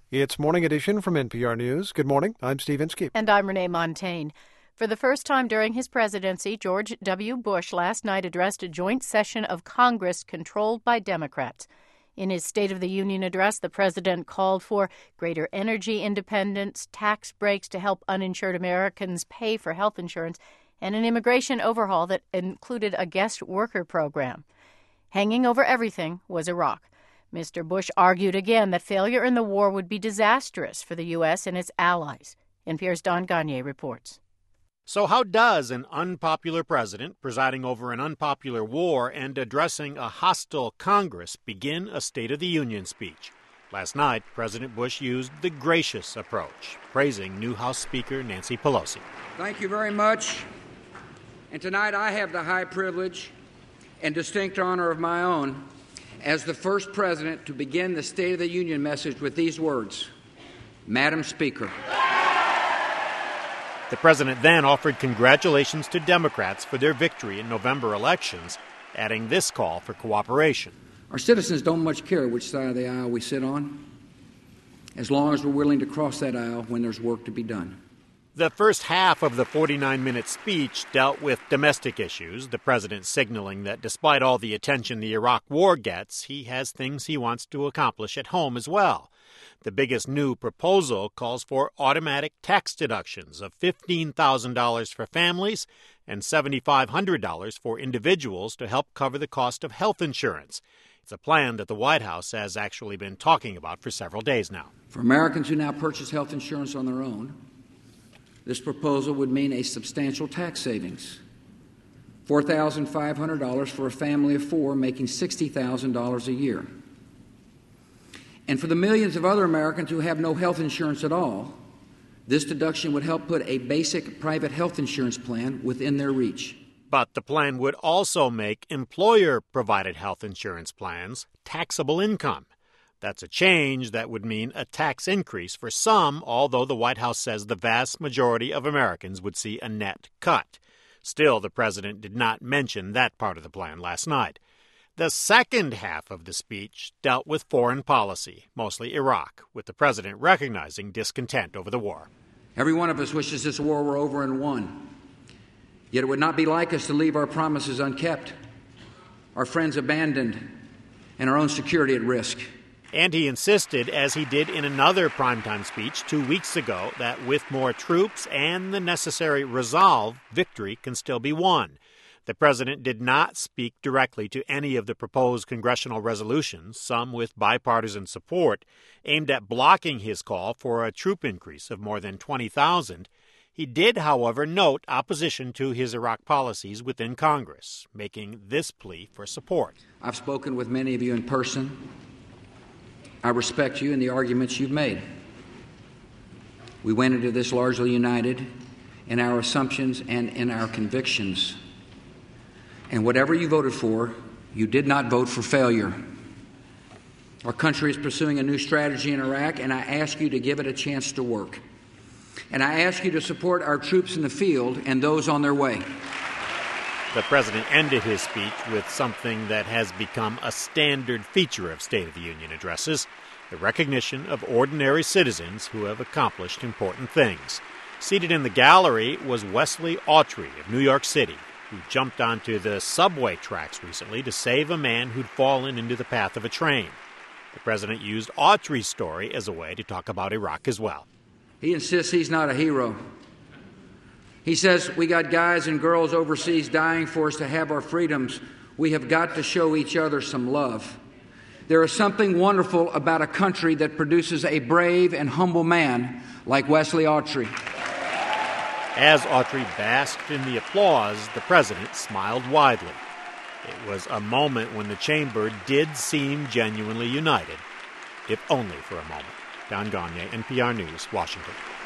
It's Morning Edition from NPR News. Good morning. I'm Steve Inskeep. And I'm Renee Montaigne. For the first time during his presidency, George W. Bush last night addressed a joint session of Congress controlled by Democrats. In his State of the Union address, the president called for greater energy independence, tax breaks to help uninsured Americans pay for health insurance, and an immigration overhaul that included a guest worker program. Hanging over everything was Iraq. Mr. Bush argued again that failure in the war would be disastrous for the U.S. and its allies. NPR's Don Gagné reports. So how does an unpopular president presiding over an unpopular war and addressing a hostile Congress begin a State of the Union speech? Last night, President Bush used the gracious approach, praising new House Speaker Nancy Pelosi. Thank you very much. And tonight I have the high privilege and distinct honor of my own as the first president to begin the State of the Union message with these words, Madam Speaker. The president then offered congratulations to Democrats for their victory in November elections, adding this call for cooperation. Our citizens don't much care which side of the aisle we sit on, as long as we're willing to cross that aisle when there's work to be done. The first half of the 49-minute speech dealt with domestic issues, the president signaling that despite all the attention the Iraq war gets, he has things he wants to accomplish at home as well. The biggest new proposal calls for automatic tax deductions of $15,000 for families and $7,500 for individuals to help cover the cost of health insurance. It's a plan that the White House has actually been talking about for several days now. For Americans who now purchase health insurance on their own, this proposal would mean a substantial tax savings, $4,500 for a family of four, making $60,000 a year. And for the millions of other Americans who have no health insurance at all, this deduction would help put a basic private health insurance plan within their reach. But the plan would also make employer-provided health insurance plans taxable income. That's a change that would mean a tax increase for some, although the White House says the vast majority of Americans would see a net cut. Still, the president did not mention that part of the plan last night. The second half of the speech dealt with foreign policy, mostly Iraq, with the president recognizing discontent over the war. Every one of us wishes this war were over and won. Yet it would not be like us to leave our promises unkept, our friends abandoned, and our own security at risk. And he insisted, as he did in another primetime speech 2 weeks ago, that with more troops and the necessary resolve, victory can still be won. The president did not speak directly to any of the proposed congressional resolutions, some with bipartisan support, aimed at blocking his call for a troop increase of more than 20,000. He did, however, note opposition to his Iraq policies within Congress, making this plea for support. I've spoken with many of you in person. I respect you and the arguments you've made. We went into this largely united in our assumptions and in our convictions. And whatever you voted for, you did not vote for failure. Our country is pursuing a new strategy in Iraq, and I ask you to give it a chance to work. And I ask you to support our troops in the field and those on their way. The president ended his speech with something that has become a standard feature of State of the Union addresses, the recognition of ordinary citizens who have accomplished important things. Seated in the gallery was Wesley Autry of New York City, who jumped onto the subway tracks recently to save a man who'd fallen into the path of a train. The president used Autry's story as a way to talk about Iraq as well. He insists he's not a hero. He says, we got guys and girls overseas dying for us to have our freedoms. We have got to show each other some love. There is something wonderful about a country that produces a brave and humble man like Wesley Autry. As Autry basked in the applause, the president smiled widely. It was a moment when the chamber did seem genuinely united, if only for a moment. Don Gagné, NPR News, Washington.